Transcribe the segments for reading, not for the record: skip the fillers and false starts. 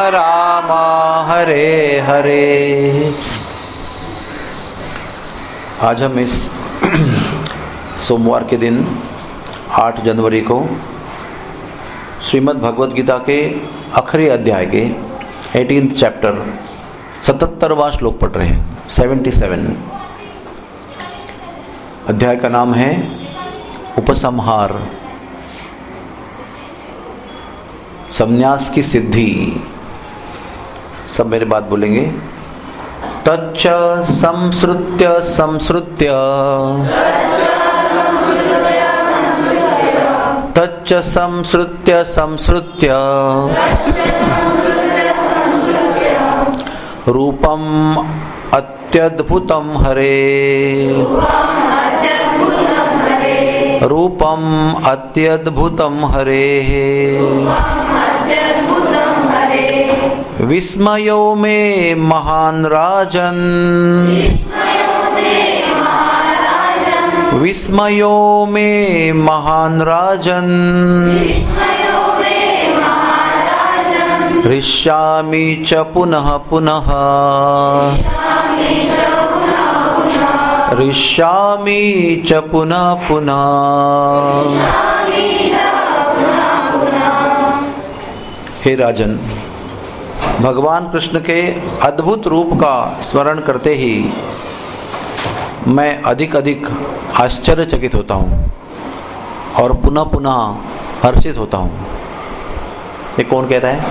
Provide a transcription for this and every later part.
राम हरे हरे। आज हम इस सोमवार के दिन 8 जनवरी को श्रीमद् भगवद गीता के आखिरी अध्याय के 18th चैप्टर 77वां श्लोक पढ़ रहे हैं। 77 अध्याय का नाम है उपसंहार, संन्यास की सिद्धि। सब मेरे बात बोलेंगे। तच्च संसृत्य संसृत्य तच्च संसृत्य संसृत्य रूपम अत्यद्भुतम हरे रूपम अत्यद्भुतम हरे विस्मयो में महान राजन विस्मयो में महान राजन हृष्यामि च पुनः पुनः हृष्यामि च पुनः पुनः। हे राजन, भगवान कृष्ण के अद्भुत रूप का स्मरण करते ही मैं अधिक अधिक आश्चर्यचकित होता हूँ और पुनः पुनः हर्षित होता हूँ। ये कौन कह रहा है?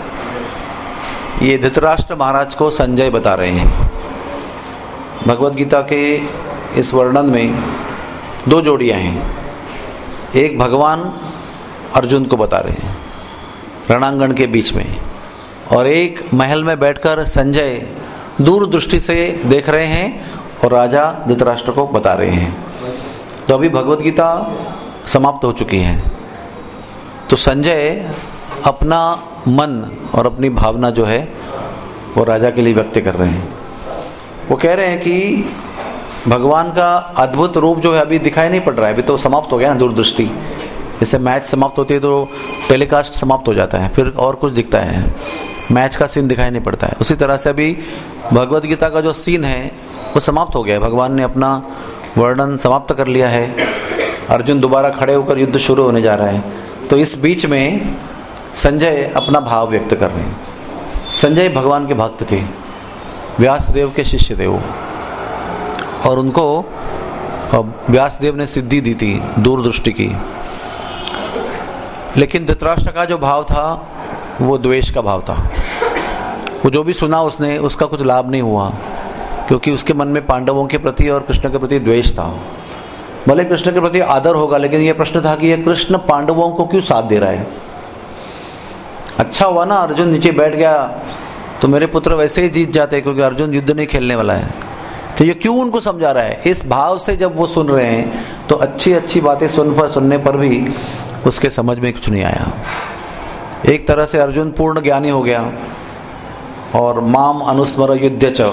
ये धृतराष्ट्र महाराज को संजय बता रहे हैं। भगवद गीता के इस वर्णन में 2 जोड़ियां हैं। एक भगवान अर्जुन को बता रहे हैं रणांगण के बीच में, और एक महल में बैठकर संजय दूर दृष्टि से देख रहे हैं और राजा धृतराष्ट्र को बता रहे हैं। तो अभी भगवद गीता समाप्त हो चुकी है। तो संजय अपना मन और अपनी भावना जो है वो राजा के लिए व्यक्त कर रहे हैं। वो कह रहे हैं कि भगवान का अद्भुत रूप जो है अभी दिखाई नहीं पड़ रहा है, अभी तो समाप्त हो गया ना दूरदृष्टि। जैसे मैच समाप्त होती है तो टेलीकास्ट समाप्त हो जाता है, फिर और कुछ दिखता है, मैच का सीन दिखाई नहीं पड़ता है। उसी तरह से अभी भगवद गीता का जो सीन है वो समाप्त हो गया है। भगवान ने अपना वर्णन समाप्त कर लिया है। अर्जुन दोबारा खड़े होकर युद्ध शुरू होने जा रहा है। तो इस बीच में संजय अपना भाव व्यक्त कर रहे हैं। संजय भगवान के भक्त थे, व्यासदेव के शिष्य थे वो, और उनको व्यासदेव ने सिद्धि दी थी दूरदृष्टि की। लेकिन धृतराष्ट्र का जो भाव था वो द्वेष का भाव था। वो जो भी सुना उसने, उसका कुछ लाभ नहीं हुआ, क्योंकि उसके मन में पांडवों के प्रति और कृष्ण के प्रति द्वेष था। भले कृष्ण के प्रति आदर होगा, लेकिन यह प्रश्न था कि यह कृष्ण पांडवों को क्यों साथ दे रहा है। अच्छा हुआ ना अर्जुन नीचे बैठ गया, तो मेरे पुत्र वैसे ही जीत जाते, क्योंकि अर्जुन युद्ध नहीं खेलने वाला है। तो ये क्यों उनको समझा रहा है? इस भाव से जब वो सुन रहे हैं तो अच्छी अच्छी बातें सुनने पर भी उसके समझ में कुछ नहीं आया। एक तरह से अर्जुन पूर्ण ज्ञानी हो गया और माम अनुस्मर युद्ध च,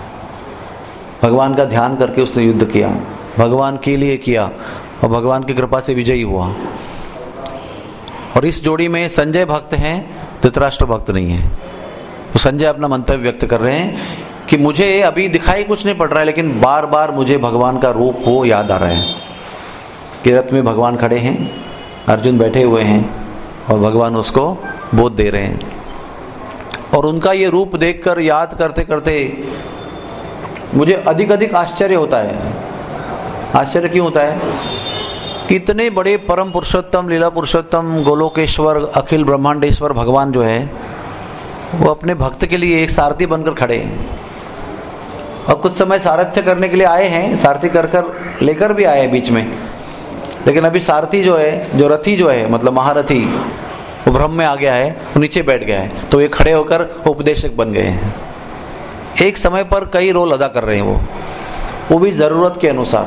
भगवान का ध्यान करके उसने युद्ध किया, भगवान के लिए किया और भगवान की कृपा से विजयी हुआ। और इस जोड़ी में संजय भक्त हैं, धृतराष्ट्र भक्त नहीं है। तो संजय अपना मंतव्य व्यक्त कर रहे हैं कि मुझे अभी दिखाई कुछ नहीं पड़ रहा है, लेकिन बार बार मुझे भगवान का रूप वो याद आ रहा है कि रथ में भगवान खड़े हैं, अर्जुन बैठे हुए हैं और भगवान उसको बोध दे रहे हैं। और उनका ये रूप देखकर याद करते करते मुझे अधिक अधिक आश्चर्य होता है। आश्चर्य क्यों होता है? कितने बड़े परम पुरुषोत्तम, लीला पुरुषोत्तम, गोलोकेश्वर, अखिल ब्रह्मांडेश्वर भगवान जो है वो अपने भक्त के लिए एक सारथी बनकर खड़े हैं। और कुछ समय सारथ्य करने के लिए आए हैं, सारथी कर लेकर भी आए बीच में, लेकिन अभी सारथी जो है, जो रथी जो है, मतलब महारथी, वो भ्रम में आ गया है, वो नीचे बैठ गया है। तो ये खड़े होकर उपदेशक बन गए हैं। एक समय पर कई रोल अदा कर रहे हैं वो भी जरूरत के अनुसार।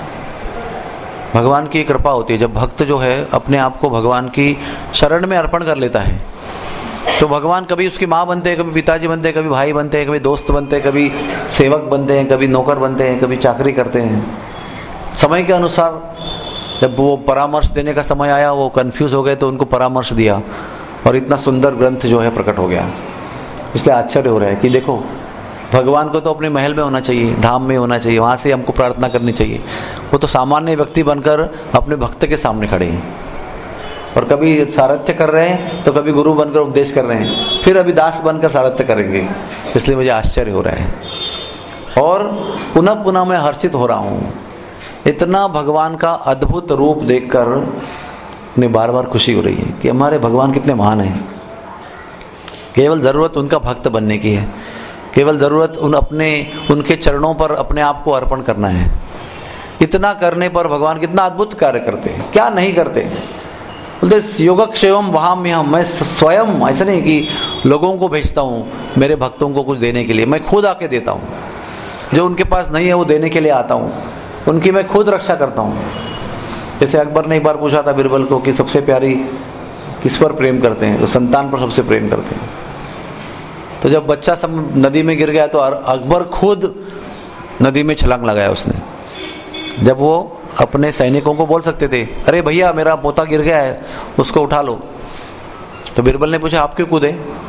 भगवान की कृपा होती है जब भक्त जो है अपने आप को भगवान की शरण में अर्पण कर लेता है, तो भगवान कभी उसकी माँ बनते हैं, कभी पिताजी बनते हैं, कभी भाई बनते हैं, कभी दोस्त बनते हैं, कभी सेवक बनते हैं, कभी नौकर बनते हैं, कभी चाकरी करते हैं। समय के अनुसार जब वो परामर्श देने का समय आया, वो कंफ्यूज हो गए तो उनको परामर्श दिया और इतना सुंदर ग्रंथ जो है प्रकट हो गया। इसलिए आश्चर्य हो रहा है कि देखो, भगवान को तो अपने महल में होना चाहिए, धाम में होना चाहिए, वहाँ से हमको प्रार्थना करनी चाहिए। वो तो सामान्य व्यक्ति बनकर अपने भक्त के सामने खड़े हैं, और कभी सारथ्य कर रहे हैं तो कभी गुरु बनकर उपदेश कर रहे हैं, फिर अभी दास बनकर सारथ्य करेंगे। इसलिए मुझे आश्चर्य हो रहा है और पुनः पुनः मैं हर्षित हो रहा हूँ। इतना भगवान का अद्भुत रूप देखकर मुझे बार बार खुशी हो रही है कि हमारे भगवान कितने महान हैं। केवल ज़रूरत उनका भक्त बनने की है, केवल ज़रूरत उनके चरणों पर अपने आप को अर्पण करना है। इतना करने पर भगवान कितना अद्भुत कार्य करते हैं, क्या नहीं करते। बोलते योगक्षेमम वहाम्यहम्, मैं स्वयं, ऐसा नहीं कि लोगों को भेजता हूँ मेरे भक्तों को कुछ देने के लिए, मैं खुद आके देता हूँ। जो उनके पास नहीं है वो देने के लिए आता हूँ, उनकी मैं खुद रक्षा करता हूँ। जैसे अकबर ने एक बार पूछा था बीरबल को कि सबसे प्यारी किस पर प्रेम करते हैं, तो संतान पर सबसे प्रेम करते हैं। तो जब बच्चा सब नदी में गिर गया तो अकबर खुद नदी में छलांग लगाया उसने। जब वो अपने सैनिकों को बोल सकते थे, अरे भैया मेरा पोता गिर गया है, उसको उठा लो, तो बीरबल ने पूछा आप क्यों कूदे?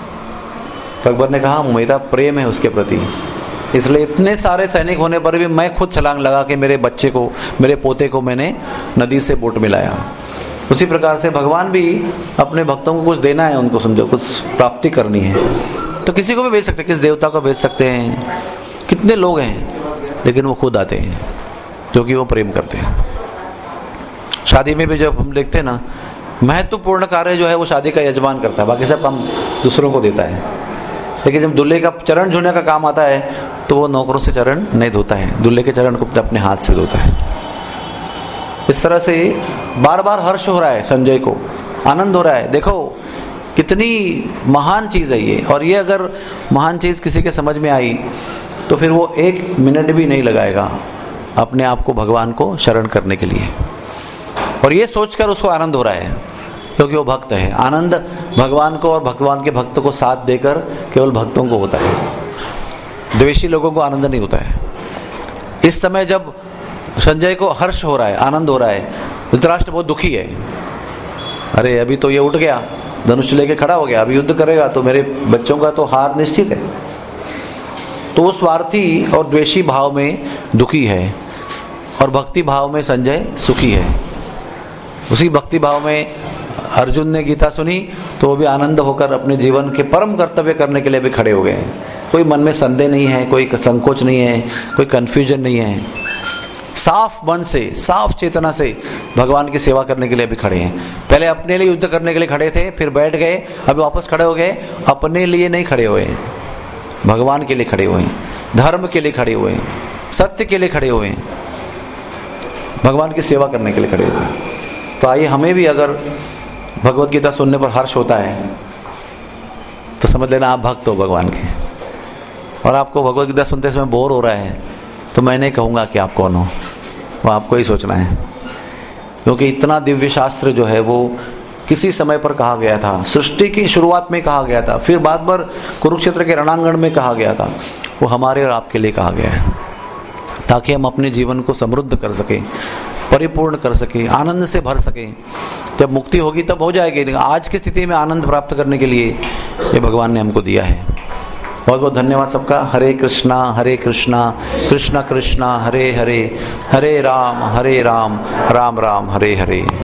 तो अकबर ने कहा मेरा प्रेम है उसके प्रति, इसलिए इतने सारे सैनिक होने पर भी मैं खुद छलांग लगा के मेरे बच्चे को, मेरे पोते को मैंने नदी से बोट मिलाया। उसी प्रकार से भगवान भी अपने भक्तों को कुछ देना है, उनको समझो कुछ प्राप्ति करनी है तो किसी को भी भेज सकते हैं, किस देवता को भेज सकते हैं, कितने लोग हैं, लेकिन वो खुद आते हैं क्योंकि वो प्रेम करते हैं। शादी में भी जब हम देखते हैं ना, महत्वपूर्ण कार्य जो है वो शादी का यजमान करता है, बाकी सब काम दूसरों को देता है। लेकिन जब दूल्हे का चरण छूने का काम आता है तो वो नौकरों से चरण नहीं धोता है, दूल्हे के चरण को अपने हाथ से धोता है। इस तरह से बार बार हर्ष हो रहा है, संजय को आनंद हो रहा है। देखो कितनी महान चीज़ है ये, और ये अगर महान चीज़ किसी के समझ में आई तो फिर वो एक मिनट भी नहीं लगाएगा अपने आप को भगवान को शरण करने के लिए। और ये सोचकर उसको आनंद हो रहा है क्योंकि वो भक्त है। आनंद भगवान को और भगवान के भक्त को साथ देकर केवल भक्तों को होता है, द्वेषी लोगों को आनंद नहीं होता है। इस समय जब संजय को हर्ष हो रहा है, आनंद हो रहा है, धृतराष्ट्र बहुत दुखी है। अरे अभी तो ये उठ गया, धनुष लेके खड़ा हो गया, अभी युद्ध करेगा तो मेरे बच्चों का तो हार निश्चित है। तो वो स्वार्थी और द्वेषी भाव में दुखी है और भक्ति भाव में संजय सुखी है। उसी भक्ति भाव में अर्जुन ने गीता सुनी तो वो भी आनंद होकर अपने जीवन के परम कर्तव्य करने के लिए भी खड़े हो गए। कोई मन में संदेह नहीं है, कोई संकोच नहीं है, कोई कंफ्यूजन नहीं है। साफ मन से, साफ चेतना से भगवान की सेवा करने के लिए भी खड़े हैं। पहले अपने लिए युद्ध करने के लिए खड़े थे, फिर बैठ गए, अभी वापस खड़े हो गए। अपने लिए नहीं खड़े हुए, भगवान के लिए खड़े हुए, धर्म के लिए खड़े हुए, सत्य के लिए खड़े हुए, भगवान की सेवा करने के लिए खड़े हुए। तो आइए हमें भी अगर भगवत गीता सुनने पर हर्ष होता है तो समझ लेना आप भक्त हो भगवान के। और आपको भगवत गीता सुनते समय बोर हो रहा है तो मैं नहीं कहूँगा कि आप कौन हो, वो आपको ही सोचना है। क्योंकि इतना दिव्य शास्त्र जो है वो किसी समय पर कहा गया था, सृष्टि की शुरुआत में कहा गया था, फिर बाद पर कुरुक्षेत्र के रणांगण में कहा गया था। वो हमारे और आपके लिए कहा गया है ताकि हम अपने जीवन को समृद्ध कर सकें, परिपूर्ण कर सकें, आनंद से भर सकें। जब मुक्ति होगी तब हो जाएगी, लेकिन आज की स्थिति में आनंद प्राप्त करने के लिए ये भगवान ने हमको दिया है। बहुत बहुत धन्यवाद सबका। हरे कृष्णा कृष्णा कृष्णा हरे हरे, हरे राम राम राम हरे हरे।